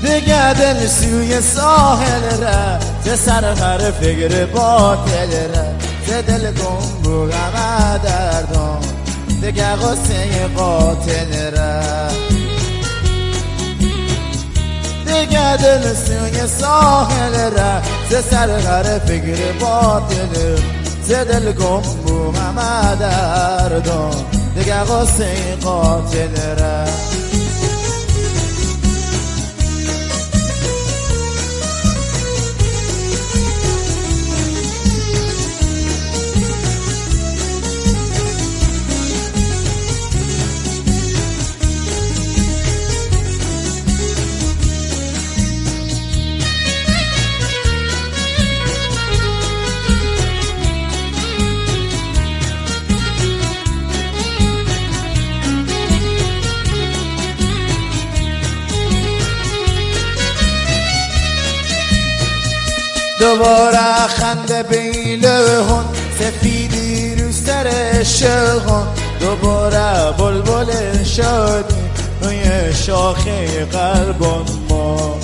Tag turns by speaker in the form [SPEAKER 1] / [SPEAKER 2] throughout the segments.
[SPEAKER 1] دیگه دل سوی ساحل ره ز سرخر فکر باطل ره ز دل گم بو غم دردان دیگه غصه قاتل ره دیگه دل سوی ساحل ره ز سرخر فکر باطل ز دل گم بو غم دردان دیگه غصه قاتل ره دوباره خنده بیلهون سفیدی رو سر شهون دوباره بلبل شدی روی شاخه قلبان ما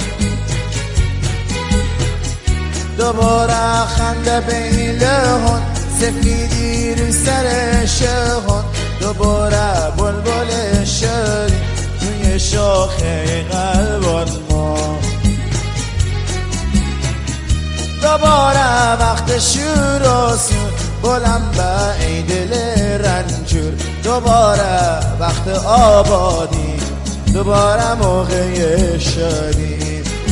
[SPEAKER 1] دوباره خنده بیلهون سفیدی رو سر شهون دوباره بلبل شدی روی شاخه قلبان ما دوباره وقت شور و سور بلند به ای دل رنجور دوباره وقت آبادی دوباره موقع شادی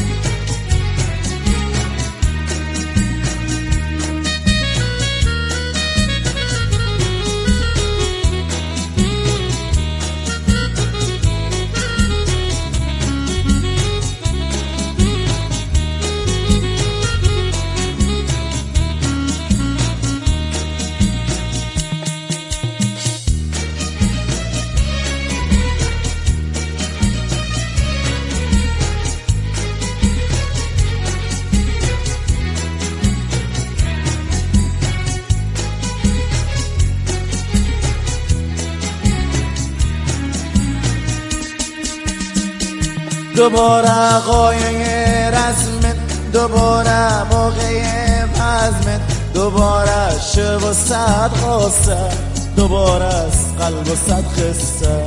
[SPEAKER 1] دوباره قایه رزمت دوباره موقع مزمت دوباره شب و صد غصه دوباره از قلب و صد خسته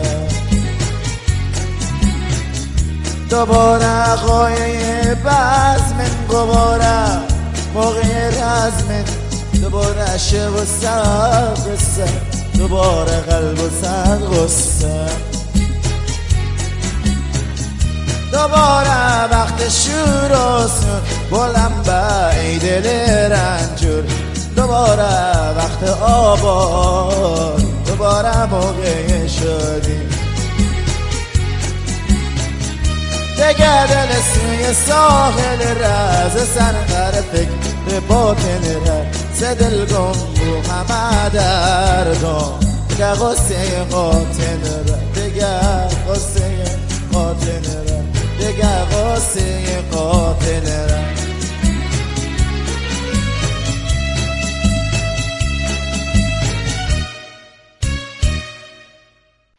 [SPEAKER 1] دوباره قایه بزمت دوباره موقع رزمت دوباره شب و صد غصه دوباره قلب و صد غصه دوباره وقت شور و سور بلند به ای دل رنجور دوباره وقت آباد دوباره موقع شادی دیگه دل سوی ساحل رز سرخر فکر باطن ز دل گم بو همه دردان دیگه غصه قاتل دیگه غصه